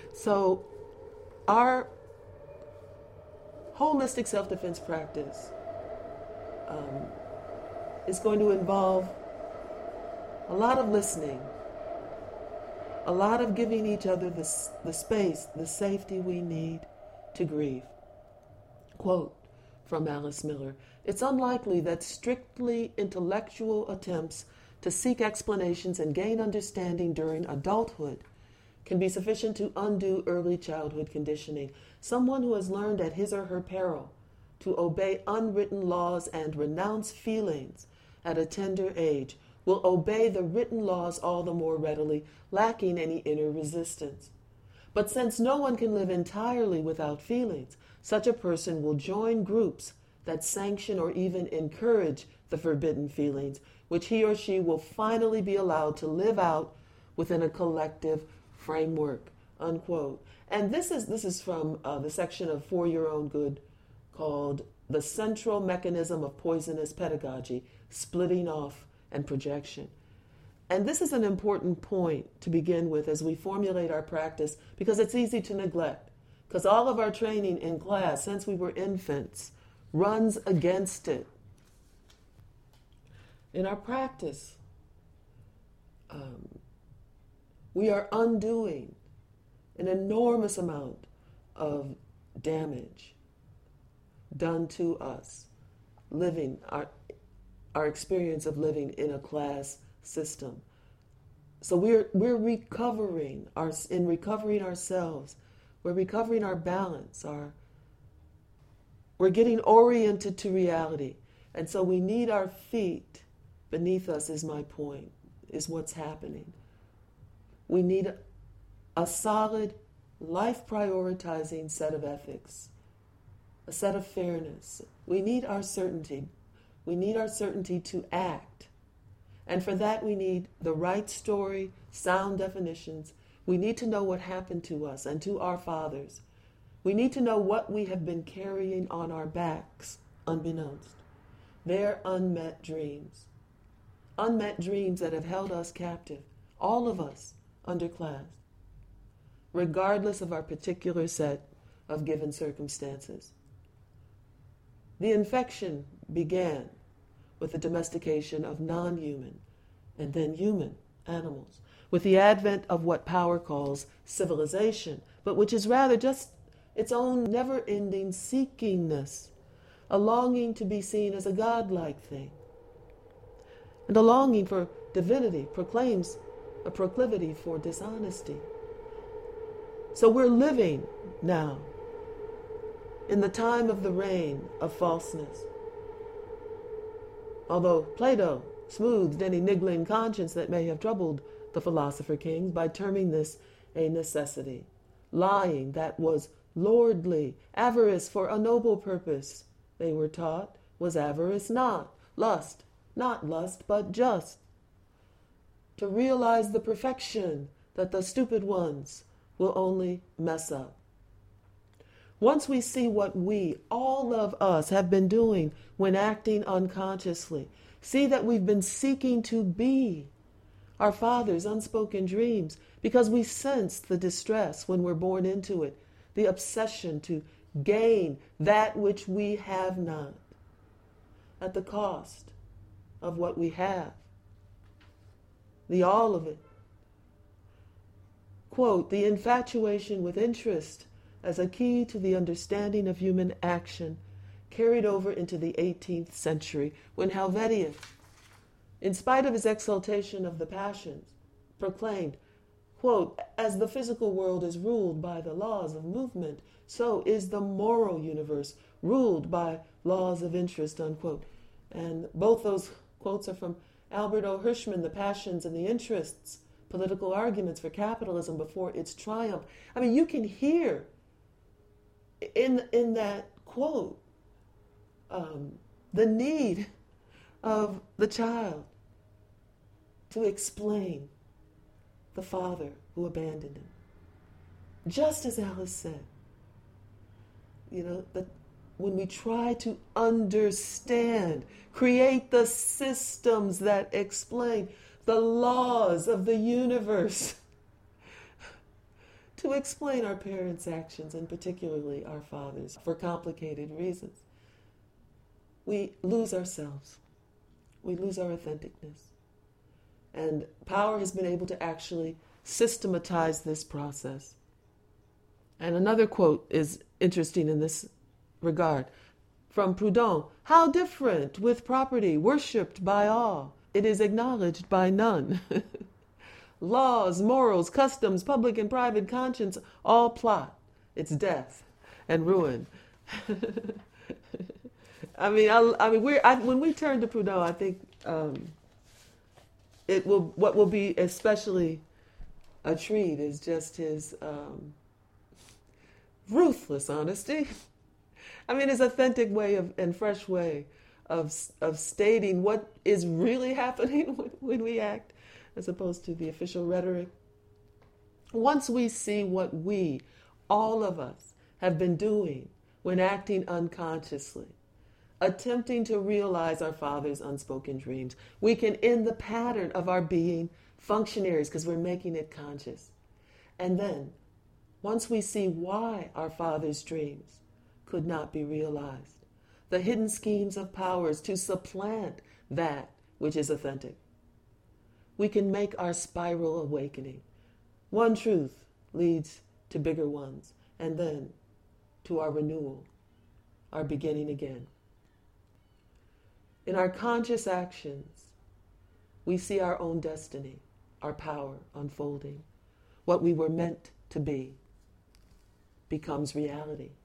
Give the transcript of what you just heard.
So our holistic self-defense practice is going to involve a lot of listening, a lot of giving each other the space, the safety we need to grieve. Quote from Alice Miller, "It's unlikely that strictly intellectual attempts to seek explanations and gain understanding during adulthood can be sufficient to undo early childhood conditioning. Someone who has learned at his or her peril to obey unwritten laws and renounce feelings at a tender age will obey the written laws all the more readily, lacking any inner resistance. But since no one can live entirely without feelings, such a person will join groups that sanction or even encourage the forbidden feelings, which he or she will finally be allowed to live out within a collective framework," unquote. And this is from the section of For Your Own Good called The Central Mechanism of Poisonous Pedagogy, Splitting Off and Projection. And this is an important point to begin with as we formulate our practice, because it's easy to neglect, because all of our training in class since we were infants runs against it. In our practice, we are undoing an enormous amount of damage done to us, living our experience of living in a class system. So we're recovering in recovering ourselves. We're recovering our balance. We're getting oriented to reality, and so we need our feet beneath us. Is my point? Is what's happening. We need a solid, life-prioritizing set of ethics, a set of fairness. We need our certainty. We need our certainty to act. And for that, we need the right story, sound definitions. We need to know what happened to us and to our fathers. We need to know what we have been carrying on our backs, unbeknownst. Their unmet dreams that have held us captive, all of us, underclass, regardless of our particular set of given circumstances. The infection began with the domestication of non-human and then human animals, with the advent of what power calls civilization, but which is rather just its own never-ending seekingness, a longing to be seen as a godlike thing. And a longing for divinity proclaims a proclivity for dishonesty. So we're living now in the time of the reign of falseness. Although Plato smoothed any niggling conscience that may have troubled the philosopher kings by terming this a necessity. Lying that was lordly, avarice for a noble purpose, they were taught, was avarice not lust, but just. To realize the perfection that the stupid ones will only mess up. Once we see what we, all of us, have been doing when acting unconsciously, see that we've been seeking to be our Father's unspoken dreams because we sense the distress when we're born into it, the obsession to gain that which we have not at the cost of what we have, the all of it. Quote, "The infatuation with interest as a key to the understanding of human action carried over into the 18th century when Helvetius, in spite of his exaltation of the passions, proclaimed, quote, 'As the physical world is ruled by the laws of movement, so is the moral universe ruled by laws of interest,' unquote." And both those quotes are from Albert O. Hirschman, The Passions and the Interests, Political Arguments for Capitalism Before Its Triumph. I mean, you can hear in that quote the need of the child to explain the father who abandoned him. Just as Alice said, that when we try to understand, create the systems that explain the laws of the universe, to explain our parents' actions, and particularly our fathers, for complicated reasons. We lose ourselves. We lose our authenticness. And power has been able to actually systematize this process. And another quote is interesting in this regard. From Proudhon: "How different with property, worshipped by all, it is acknowledged by none. Laws, morals, customs, public and private conscience, all plot its death and ruin." When we turn to Proudhon, I think what will be especially a treat is just his ruthless honesty. His authentic way and fresh way of stating what is really happening when we act, as opposed to the official rhetoric. Once we see what we, all of us, have been doing when acting unconsciously, attempting to realize our Father's unspoken dreams, we can end the pattern of our being functionaries because we're making it conscious. And then, once we see why our Father's dreams could not be realized, the hidden schemes of powers to supplant that which is authentic, we can make our spiral awakening. One truth leads to bigger ones, and then to our renewal, our beginning again. In our conscious actions, we see our own destiny, our power unfolding. What we were meant to be becomes reality.